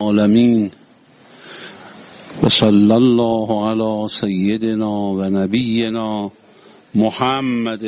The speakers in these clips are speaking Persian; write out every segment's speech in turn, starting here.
العالمين وصلى الله على سيدنا ونبينا محمد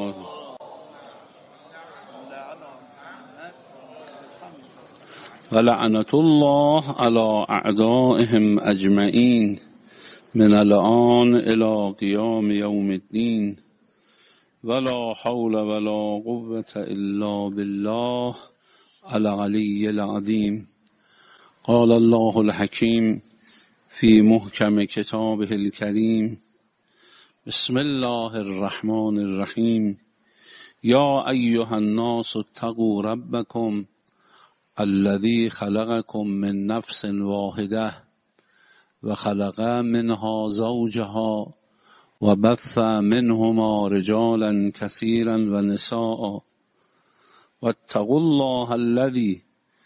ولعنة الله على أعدائهم أجمعين من الآن إلى قيام يوم الدين ولا حول ولا قوة إلا بالله العلي العظيم. قال الله الحكيم في محكم كتابه الكريم: بسم الله الرحمن الرحيم. يا أيها الناس اتقوا ربكم الذي خلقكم من نفس واحدة وخلق منها زوجها وبث منهما رجالا كثيرا ونساء واتقوا الله الذي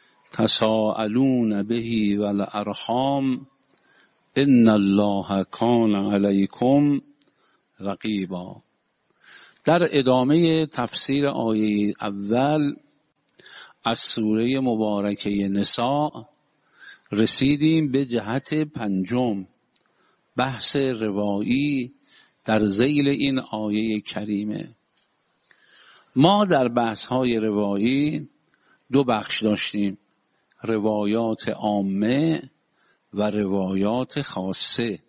تساءلون به والأرحام ان الله کان علیکم رقیبا. در ادامه تفسیر آیه اول از سوره مبارکه نساء رسیدیم به جهت پنجم، بحث روایی در ذیل این آیه کریمه. ما در بحث‌های روایی دو بخش داشتیم: روایات عامه و روایات خاصه.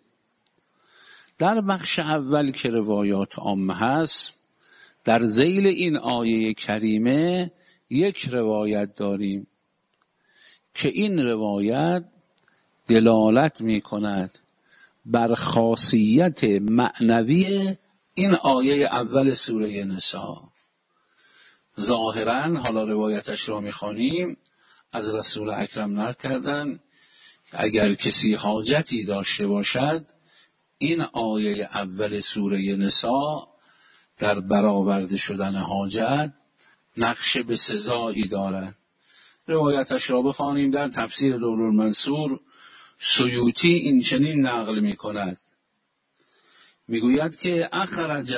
در بخش اول که روایات عامه هست، در ذیل این آیه کریمه یک روایت داریم که این روایت دلالت می کند بر خاصیت معنوی این آیه اول سوره نساء. ظاهراً حالا روایتش را می خوانیم، از رسول اکرم نقل کردن اگر کسی حاجتی داشته باشد این آیه اول سوره نساء در برآورده شدن حاجت نقش به سزایی دارد. روایتش را بخوانیم. در تفسیر دررالمنصور سیوطی این چنین نقل می کند، می گوید که اخرج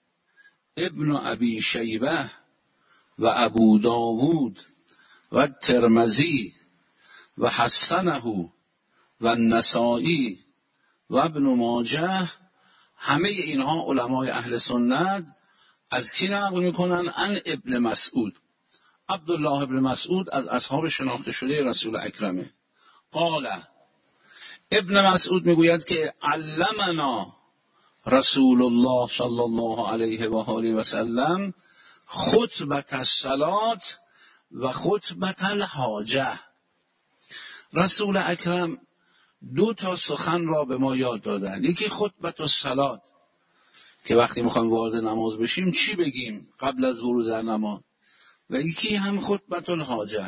ابن ابی شیبه و ابو داود و ترمذی و حسنه و النسائی و ابن ماجه، همه اینها علمای اهل سنت از کی نقل میکنن؟ عن ابن مسعود. عبدالله ابن مسعود از اصحاب شناخته شده رسول اکرمه. قال، ابن مسعود میگوید که علمنا رسول الله صلی الله علیه و آله و سلم خطبه الصلاة و خطبه الحاجه. رسول اکرم دو تا سخن را به ما یاد دادن. یکی خطبه الصلاة که وقتی میخوایم وارد نماز بشیم چی بگیم قبل از ورود در نماز، و یکی هم خطبه الحاجه.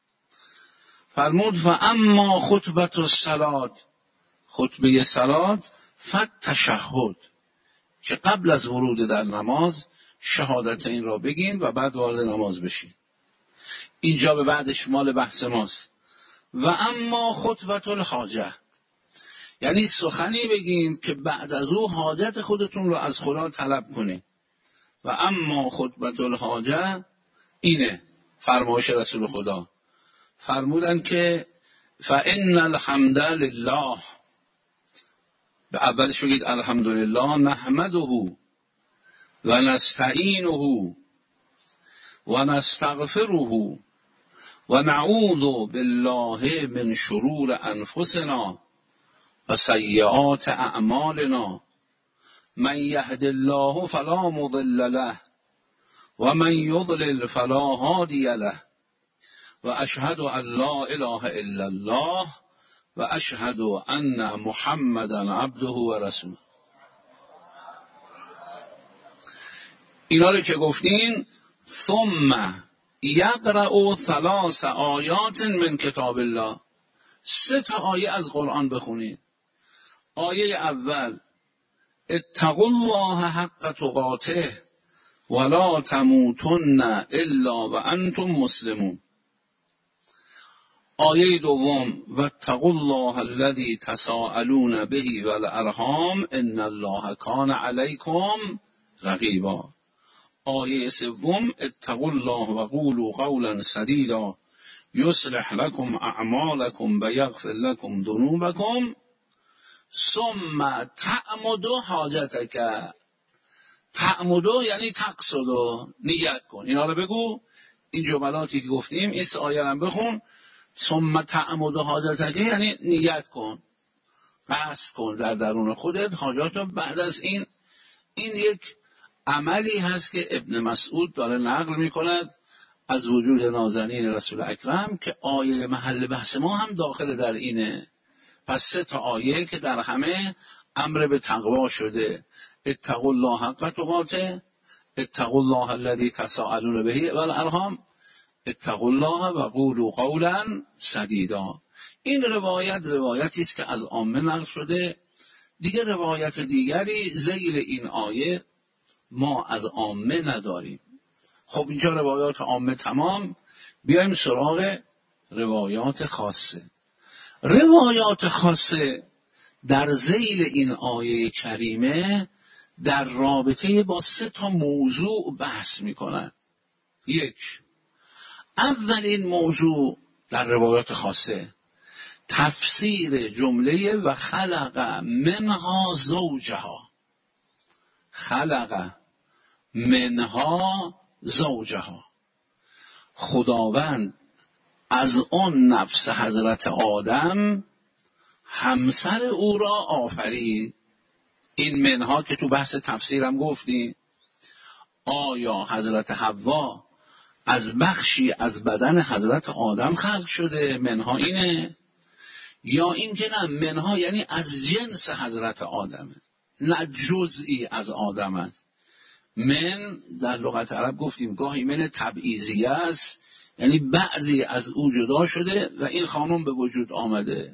فرمود فاما خطبه الصلاة، خطبه صلات، فالتشهد، که قبل از ورود در نماز شهادتین را بگین و بعد وارد نماز بشین. اینجا به بعدش مال بحث ماست. و اما خطبه الحاجه، یعنی سخنی بگین که بعد از او حاجت خودتون رو از خدا طلب کنید. و اما خطبه الحاجه اینه فرمایش رسول خدا. فرمودن که فان الحمد لله، به اولش بگید الحمدلله، نحمده و نستعینه و نستغفره و نعوذ بالله من شرور انفسنا و سیئات اعمالنا، من یهد الله فلا مضل له و من یضلل فلا هادی له و اشهد ان لا اله الا الله و اشهد ان محمدا عبده و رسوله. اینا رو که گفتین، ثم یقرأ 3 آیات من کتاب الله، 3 آیه از قرآن بخونید. آیه اول اتقوا الله حق تقاته ولا تموتن الا وانتم مسلمون. آیه دوم واتقوا الله الذی تساءلون به والارحام ان الله کان علیکم رقیبا. آیه سوم اتقوا الله و قولوا قولا سدیدا یصلح لکم اعمالکم و یغفر لکم ذنوبکم ثم تعمدوا حاجتک. تعمدوا یعنی تقصدوا، نیت کن. اینا رو بگو، این جملاتی که گفتیم، این آیه رو بخون. ثم تعمدوا حاجتک یعنی نیت کن، قصد کن در درون خودت حاجات رو. بعد از این یک عملی هست که ابن مسعود داره نقل میکند از وجود نازنین رسول اکرم که آیه محل بحث ما هم داخل در اینه. پس 3 آیه که در همه امر به تقوا شده. اتقوا الله حق تقاته، اتقوا الله الذی تساءلون به والارحام، اتقوا الله و قولوا قولا سدیدا. این روایتی است که از عامه نقل شده. دیگه روایت دیگری زیر این آیه ما از عامه نداریم. خب اینجا روایات عامه تمام، بیایم سراغ روایات خاصه. روایات خاصه در ذیل این آیه کریمه در رابطه با 3 موضوع بحث میکنند. 1. اولین موضوع در روایات خاصه تفسیر جمله و خلق منها زوجها. خلق منها زوجها، خداوند از آن نفس حضرت آدم همسر او را آفرید. این منها که تو بحث تفسیرم گفتیم، آیا حضرت حوا از بخشی از بدن حضرت آدم خلق شده؟ منها اینه. یا این که نه، منها یعنی از جنس حضرت آدمه، نه جزئی از آدم است. من در لغت عرب گفتیم گاهی من تبعیضیه است، یعنی بعضی از او جدا شده و این خانم به وجود آمده.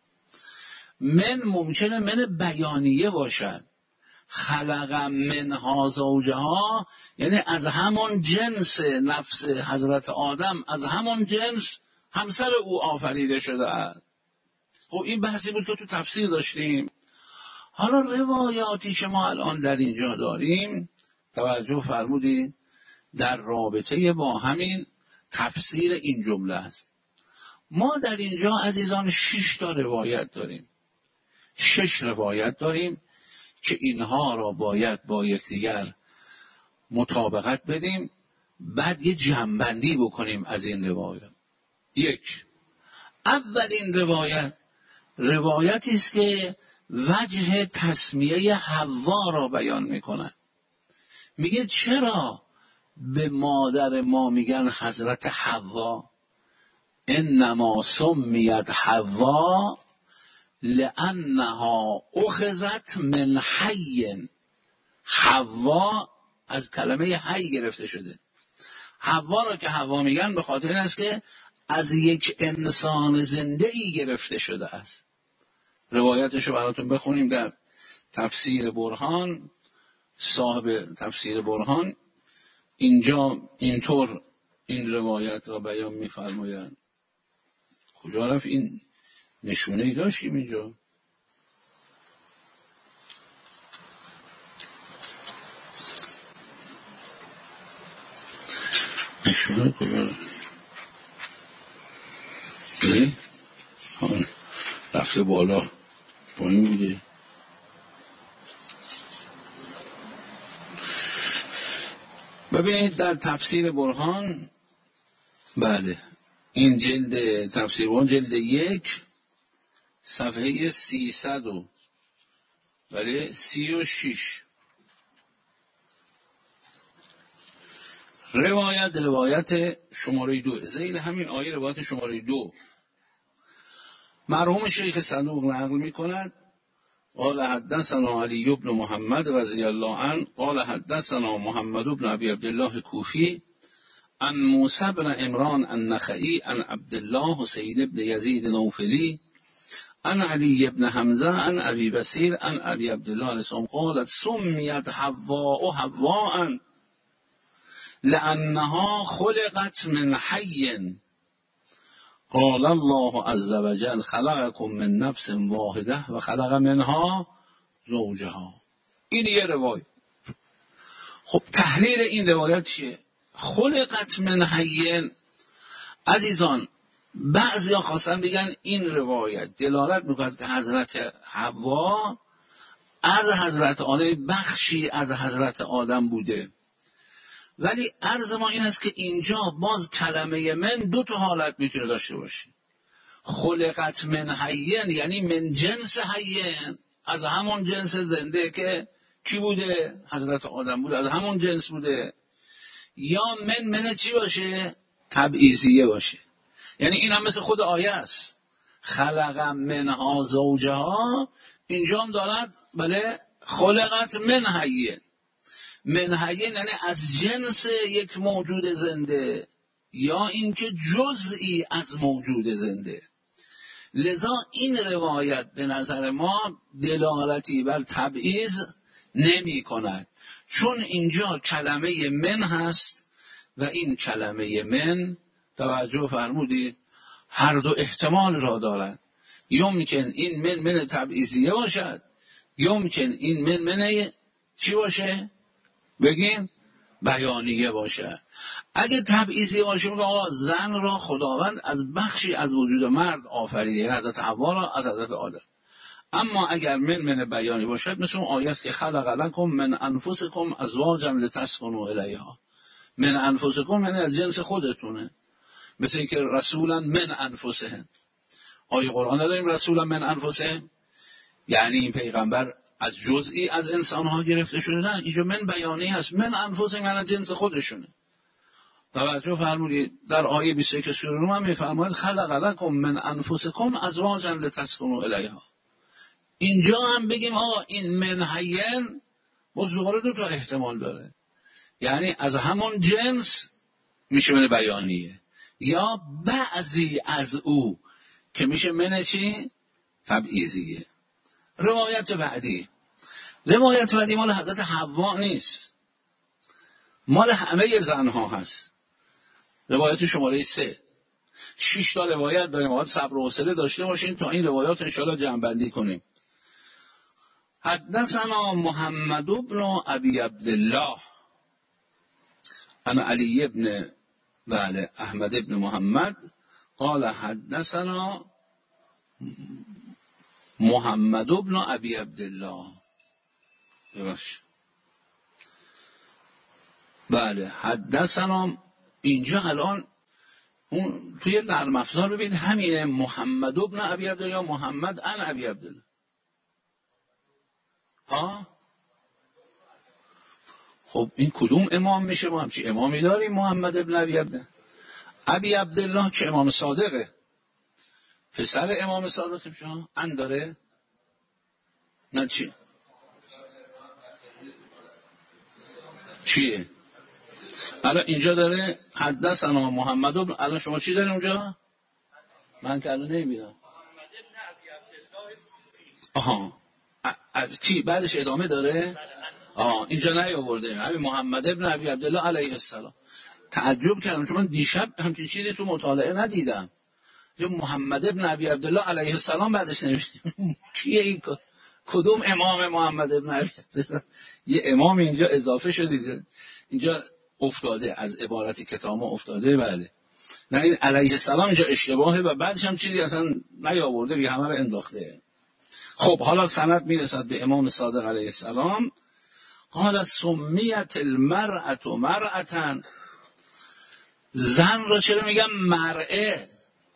من ممکنه من بیانیه باشد. خلق منها زوجها یعنی از همون جنس نفس حضرت آدم، از همون جنس همسر او آفریده شده است. خب این بحثی بود که تو تفسیر داشتیم. حالا روایاتی که ما الان در اینجا داریم، توجه فرمودید، در رابطه با همین تفسیر این جمله است. ما در اینجا عزیزان 6 روایت داریم. 6 روایت داریم که اینها را باید با یکدیگر مطابقت بدیم، بعد یه جمع‌بندی بکنیم از این روایت. 1. اولین روایتی است که وجه تسمیه حوا را بیان میکنه. میگه چرا به مادر ما میگن حضرت حوا؟ انما سمیت حوا لانها اخذت من حی. حوا از کلمه حی گرفته شده. حوا را که حوا میگن به خاطر این است که از یک انسان زنده ای گرفته شده است. روایتش رو براتون بخونیم در تفسیر برهان. صاحب تفسیر برهان اینجا اینطور این روایت را بیان می‌فرمایند. کجا رفت این نشونه ای داشتیم اینجا؟ نشونه کجا رفت؟ رفته بالا پایین بوده. ببینید در تفسیر برهان، بله این جلد تفسیر برهان جلد 1 صفحه 336 روایت شماره 2 ذیل همین آیه روایت شماره 2 مرحوم شیخ صدوق نقل می‌کند. قال حدثنا علی بن محمد رضی الله عنه قال حدثنا محمد بن ابی عبدالله کوفی عن موسی بن عمران النخعی عن عبدالله حسین بن یزید نوفلی عن علی بن حمزه عن ابی بصیر عن ابی عبدالله الاسلام قالت سمیت حواء حواء لانها خلقت من حی. قال الله عز وجل خلقكم من نفس واحده و خلق منها زوجها. این یه روایت. خب تحلیل این روایت چیه؟ خلقت من حی، عزیزان بعضیا خواستن بگن این روایت دلالت میکنه که حضرت حوا از حضرت آدم بخشی از حضرت آدم بوده، ولی عرض ما این است که اینجا باز کلمه من دو تا حالت میتونه داشته باشه. خلقت من حیین یعنی من جنس حیین، از همون جنس زنده که کی بوده؟ حضرت آدم بوده، از همون جنس بوده. یا من چی باشه؟ تبعیضیه باشه، یعنی این هم مثل خود آیه است، خلق منها زوجها، اینجا هم دارد بله خلقت من حیین. من حیین یعنی از جنس یک موجود زنده یا اینکه جزئی از موجود زنده. لذا این روایت به نظر ما دلالتی بر تبعیض نمی کند، چون اینجا کلمه من هست و این کلمه من توجه فرمودید هر دو احتمال را دارد. یمکن این من تبعیضیه باشد، یمکن این من چی باشه؟ بگیم بیانیه باشه. اگه تبعیضی باشه میگه آقا زن را خداوند از بخشی از وجود مرد آفریده، یعنی حضرت حوا را از حضرت آدم. اما اگر من بیانی باشد مثل اون آیه است که خلق لکم من انفسکم ازواجا لتسکنوا الیها. من انفسکم یعنی از جنس خودتونه، مثل اینکه رسولا من انفسهم. آیه قرآن نداریم رسولا من انفسهم یعنی این پیغمبر از جزئی از انسانها گرفته شده، نه، اینجا من بیانی هست، من انفسهم یعنی جنس خودشونه. توجه فرمودید در آیه 21 سوره روم هم میفرماید خلق لکم من انفسکم ازواجا لتسکنوا الیها. اینجا هم بگیم آقا این من حیین دوباره دو تا احتمال داره، یعنی از همون جنس میشه من بیانیه، یا بعضی از او که میشه من چی؟ تبعیضیه. روایت بعدی مال حضرت حوا نیست، مال همه زنها هست. روایت شماره 3. 6 تا روایت داریم، باید صبر و حوصله داشته باشین تا این روایات انشاءالله جمع بندی کنیم. حدثنا محمد بن ابی عبدالله عن علی بن احمد بن محمد قال حدثنا محمد بن ابی عبدالله. بله حدثنا، اینجا الان اون توی نرم افزار ببینید همینه، محمد بن ابی عبدالله، محمد عن ابی عبدالله. خب این کدوم امام میشه؟ ما همچی امامی داریم محمد ابن ابی عبدالله. ابی عبدالله که امام صادقه، پسر امام صادق میشه. ان داره نه چیه؟ الان اینجا داره حدثنا محمد ابن، الان شما چی دارین اونجا؟ من که الان نمیبینم. از چی بعدش ادامه داره؟ اینجا نیاورده. همین محمد ابن ابی عبدالله علیه السلام. تعجب کردم چون من دیشب همچین چیزی تو مطالعه ندیدم. محمد ابن ابی عبدالله علیه السلام بعدش نمیبینم. کیه این؟ کدوم امام محمد ابن ابی عبدالله؟ یه امام اینجا اضافه شده، اینجا افتاده از عبارت کتاب افتاده. بله نه، این علیه السلام اینجا اشتباهه و بعدش هم چیزی اصلا نیاورده، دیگه همه رو انداخته. خب حالا سند میرسد به امام صادق علیه السلام. قال سمیت المرأة مرأة، زن را چرا میگم مرأة؟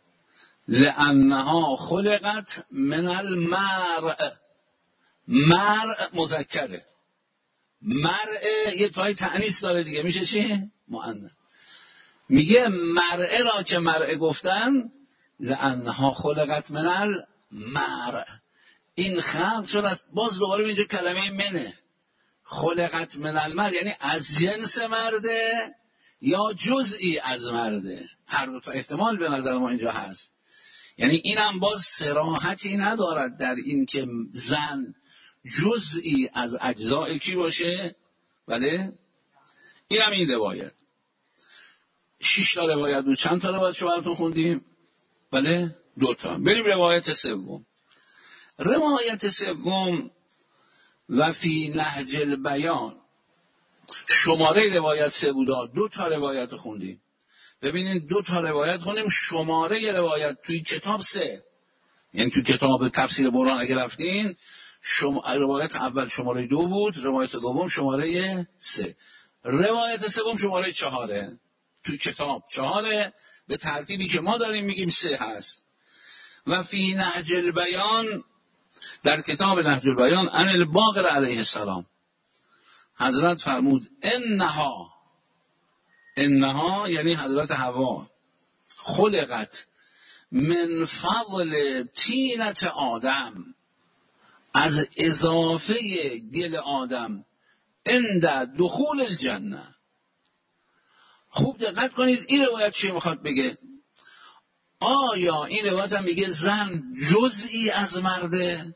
لانها خلقت من المرء. مرء مذکره، مرء یه پای تأنیث داره دیگه، میشه چی؟ مؤنث. میگه مرء را که مرء گفتن لانها خلقت من المرء، این خلق شد از، باز دوباره اینجا کلمه منه، خلقت من المرء یعنی از جنس مرده یا جزئی از مرده. هر دو تا احتمال به نظر ما اینجا هست، یعنی اینم باز صراحتی ندارد در این که زن جزئی از اجزای کی باشه. بله اینم این روایت. 6 تا روایت بود. چند تا روایت شو براتون خوندیم؟ بله 2 تا. بریم روایت سوم. روایت سوم و فی نهج البیان، شماره روایت 3 بود، 2 تا روایت خوندیم. ببینید 2 تا روایت کنیم، شماره روایت توی کتاب 3، یعنی توی کتاب تفسیر برهان اگه رفتین روایت اول شماره 2 بود، روایت دوم شماره 3، روایت سوم شماره 4، توی کتاب 4 به ترتیبی که ما داریم میگیم 3 هست. و فی نهج البیان، در کتاب نهج البیان، عن الباقر علیه السلام، حضرت فرمود انها یعنی حضرت حوا، خلقت من فضل طینت آدم، از اضافه گل آدم، عند دخول الجنه. خوب دقت کنید این روایت چی میخواد بگه؟ آیا این روایت هم میگه زن جزئی از مرده؟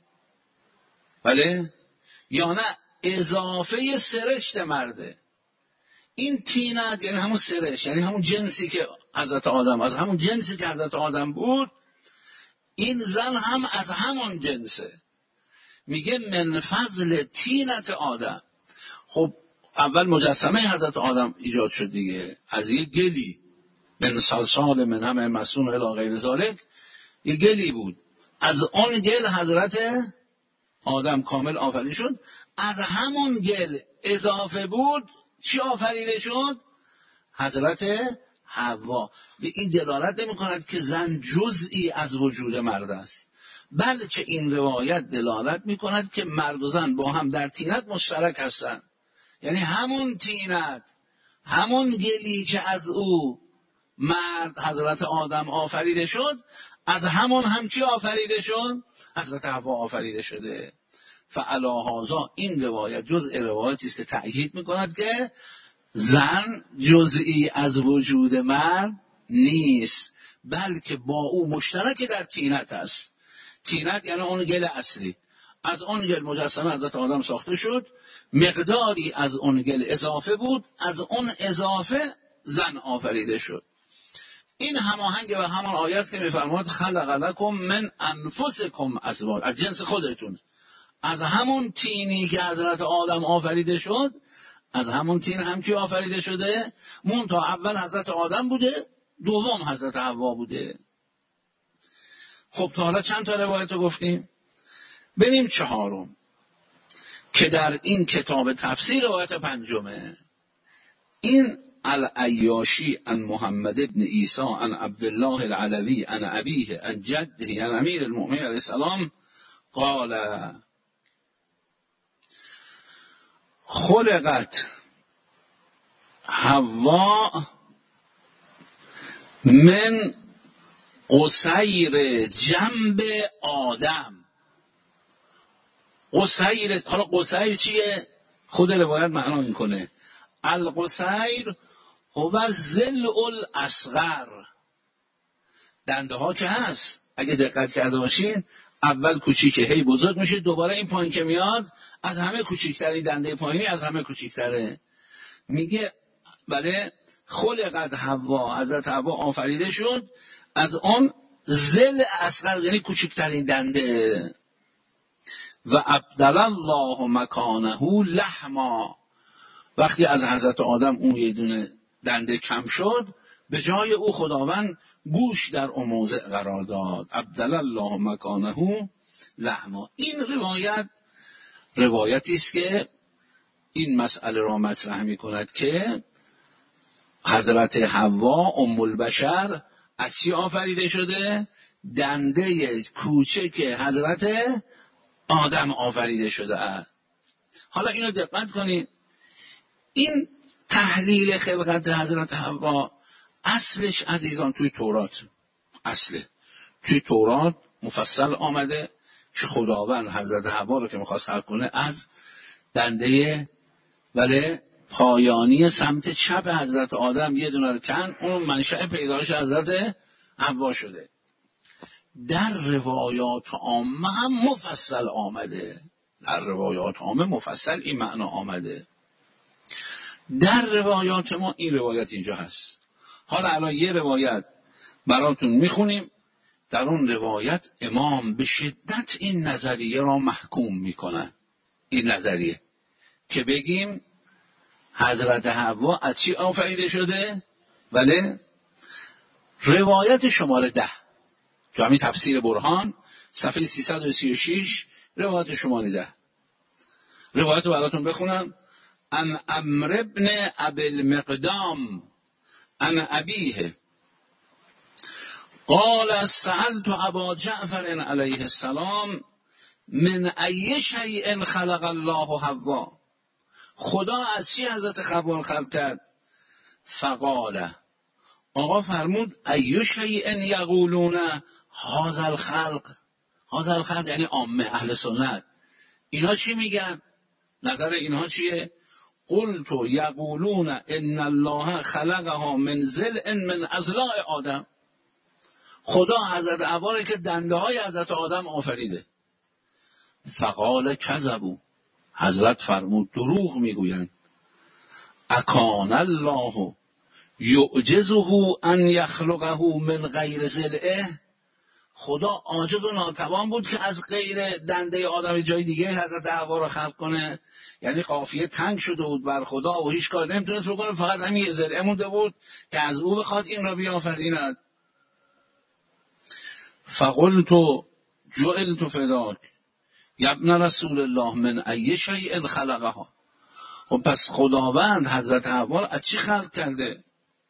بله؟ یا نه اضافه سرشت مرده؟ این طینت یعنی همون سرشت، یعنی همون جنسی که حضرت آدم، از همون جنسی که حضرت آدم بود، این زن هم از همون جنسه. میگه من فضل طینت آدم. خب اول مجسمه حضرت آدم ایجاد شد دیگه، از یه گلی، من صلصال من حمأ مسنون الی غیر ذلک، یه گلی بود، از اون گل حضرت آدم کامل آفریده شد. از همون گل اضافه بود چی آفریده شد؟ حضرت حوا. به این دلالت نمی کند که زن جزئی از وجود مرد است، بلکه این روایت دلالت می کند که مرد و زن با هم در طینت مشترک هستند. یعنی همون طینت، همون گلی که از او مرد حضرت آدم آفریده شد، از همون هم کی آفریده شد؟ حضرت حوا آفریده شده. فعلی هذا، این روایت جزء روایتی است که تأکید میکند که زن جزئی از وجود مرد نیست، بلکه با او مشترک در طینت است. طینت یعنی اون گل اصلی، از اون گل مجسمه حضرت آدم ساخته شد، مقداری از اون گل اضافه بود، از اون اضافه زن آفریده شد. این هماهنگ و همان آیه که میفرماید خلق لکم من انفسکم ازواج، از جنس خودتون، از همون طینی که حضرت آدم آفریده شد، از همون طین هم کی آفریده شده؟ منتها اول حضرت آدم بوده، دوم حضرت حوا بوده. خب تا حالا چند تا روایت رو گفتیم؟ بریم 4 که در این کتاب تفسیر روایت 5. این العیاشی عن محمد ابن عیسی عن عبدالله العلوی عن ابیه عن جده عن امیر المؤمنین علیه السلام قال خلقت حوا من قصیر جنب آدم. قصیر، حالا قصیر چیه؟ خود روایت معنا میکنه القصیر هو ضلع الاصغر، دنده ها که هست اگه دقت کرده باشین اول کوچیکه هی بزرگ میشه، دوباره این پایین که میاد از همه کوچیکتری، دنده پایینی از همه کوچیکتره. میگه بله خلقت حوا، حضرت حوا آفریده شد از اون ضلع اصغر، یعنی کوچکترین دنده. و ابدل الله مکانه لحما، وقتی از حضرت آدم اون یه دونه دنده کم شد، به جای او خداوند گوش در اون موضع قرار داد. ابدل الله مکانه لحما. این روایتی است که این مسئله را مطرح می کند که حضرت حوا ام البشر از چی آفریده شده؟ دنده کوچک حضرت آدم آفریده شده است. حالا اینو دقت کنید، این تحلیل خلقت حضرت حوا اصلش عزیزان توی تورات، توی تورات مفصل آمده که خداوند حضرت حوا رو که میخواست خلق کنه از دنده پایانی سمت چپ حضرت آدم یه دونه رو کن، اون منشأ پیدایش حضرت حوا شده. در روایات عامه هم مفصل آمده، در روایات عامه مفصل این معنا آمده. در روایات ما این روایت اینجا هست. حالا الان یه روایت براتون میخونیم، در اون روایت امام به شدت این نظریه را محکوم میکنن. این نظریه که بگیم حضرت حوا از چی آفریده شده؟ بله، روایت شماره 10 تو همین تفسیر برهان صفحه 336 روایت شماره 10. روایت رو براتون بخونم. ان عمرو بن ابی المقدام ان ابیه قال سألت ابا جعفر علیه السلام من ای شیء خلق الله حوا، خدا از چی حضرت حوا خلق کرد؟ فقال، آقا فرمود ای شیء یقولون هذا الخلق. هذا الخلق یعنی عامه اهل سنت، اینا چی میگن؟ نظر اینها چیه؟ قلت یقولون ان الله خلقها من ضلع من اضلاع آدم، خدا حضرت حوا که دنده های حضرت آدم آفریده. فقال کذبوا، حضرت فرمود دروغ میگویند. اکان الله یعجزه ان یخلقه من غیر ضلعه، خدا عاجز و ناتوان بود که از غیر دنده آدم جای دیگه حضرت حوا را خلق کنه؟ یعنی قافیه تنگ شده بود بر خدا و هیچ کار نمیتونست بکنه، فقط همین یه ضلعه مونده بود که از او بخواد این را بیافریند. فقلت جعلت فداک یا ابن رسول الله من ای شیء خلقها، خب پس خداوند حضرت حوا از چی خلق کرده؟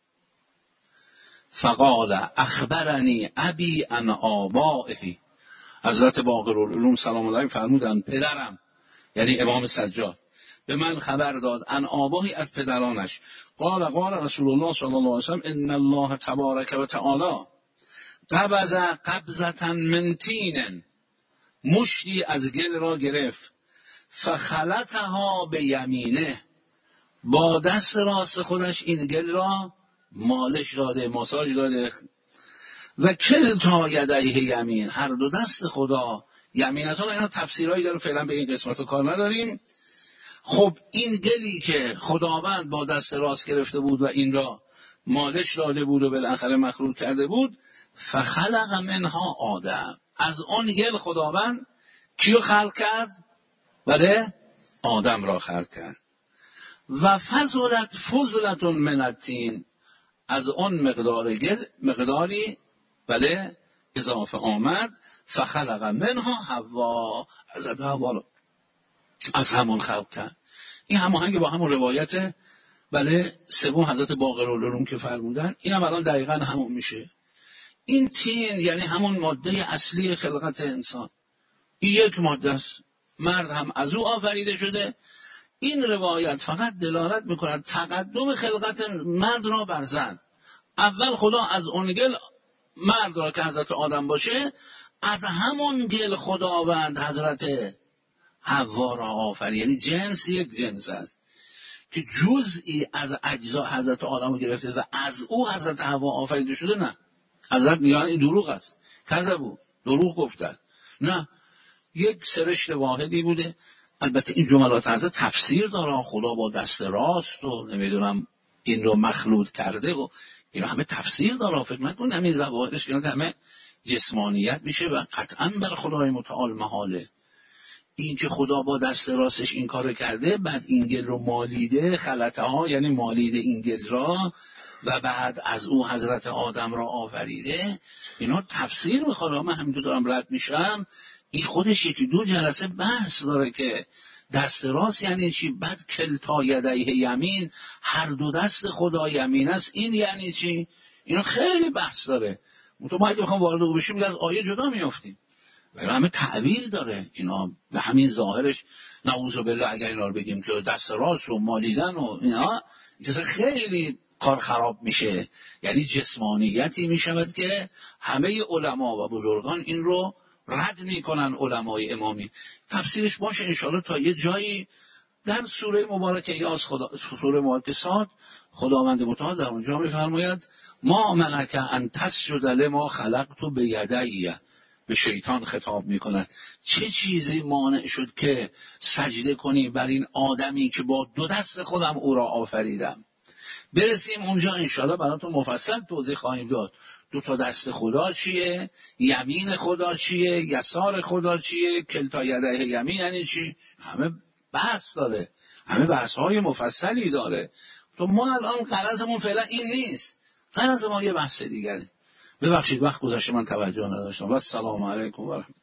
فقال اخبرنی ابی عن آبائه، حضرت باقرالعلوم سلام الله علیه فرمودند پدرم یعنی امام سجاد به من خبر داد عن آبائه از پدرانش. قال رسول الله صلی الله علیه و سلم ان الله تبارک و تعالی قبض قبضة من طین، مشتی از گل را گرفت، فخلطها به یمینه، با دست راست خودش این گل را مالش داده، ماساژ داده. و کلتا یدیه یمین، هر دو دست خدا یمین است. اینا تفسیرهایی داره، فعلا به این قسمت رو کار نداریم. خب این گلی که خداوند با دست راست گرفته بود و این را مالش داده بود و بالاخره مخلوط کرده بود، فخلق منها آدم، از اون گل خداوند کیو خلق کرد؟ بله آدم را خلق کرد. و فضلت فضلت من الطین، از اون مقدار گل مقداری بله اضافه آمد. فخلق منها حوا، حضرت حوا از همون خلق کرد. این هماهنگ با همون روایت بله سوم حضرت باقرالعلوم که فرمودن، این هم الان دقیقا همون میشه. این تین یعنی همون ماده اصلی خلقت انسان، این یک ماده است، مرد هم از او آفریده شده. این روایت فقط دلالت میکند تقدم خلقت مرد را بر زن. اول خدا از اون گل مرد را که حضرت آدم باشه، از همون گل خداوند حضرت حوا را آفرید. یعنی جنس یک جنس است که جزئی از اجزا حضرت آدم رو گرفته و از او حضرت حوا آفریده شده. نه، حضرت میگن این دروغ است، کذبوا، دروغ گفتن. نه، یک سرشت واحدی بوده. البته این جملات حضرت تفسیر داره، خدا با دست راست و نمیدونم این رو مخلوط کرده و اینا همه تفسیر داره. فکر نکنید همین ظواهرش که همه جسمانیت میشه و قطعا بر خدای متعال محاله. این که خدا با دست راستش این کار کرده، بعد این گل رو مالیده، خلطه ها یعنی مالیده این گل را و بعد از او حضرت آدم را آفریده، اینا تفسیر میخواد. من همینطور دارم رد میشم، این خودش یکی دو جلسه بحث داره که دست راست یعنی چی، بعد کلتا یدیه یمین، هر دو دست خدا یمین است، این یعنی چی، اینا خیلی بحث داره. تو ما اگه بخوام وارد بشیم از آیه جدا میافتیم، ولی همه تعبیر داره. اینا به همین ظاهرش نعوذ بالله اگر اینا رو بگیم که دست راست و مالیدن و اینا، خیلی کار خراب میشه. یعنی جسمانیتی میشود که همه علما و بزرگان این رو رد میکنن. علمای امامی تفسیرش باشه انشاءالله تا یه جایی در سوره مبارکه یاس سوره مبارکه صاد، خداوند متعال در اونجا میفرماید ما منک ان تسجد لما خلقت بیدی، به شیطان خطاب میکند چه چیزی مانع شد که سجده کنی بر این آدمی که با دو دست خودم او را آفریدم. برسیم اونجا انشاءالله براتون مفصل توضیح خواهیم داد دو تا دست خدا چیه، یمین خدا چیه، یسار خدا چیه، کلتا یدیه یمین یعنی چی، همه بحث داره، همه بحث های مفصلی داره. تو ما الان غرضمون فعلا این نیست، غرض ما یه بحث دیگره. ببخشید وقت گذشته من توجه نداشتم. و السلام علیکم و رحمت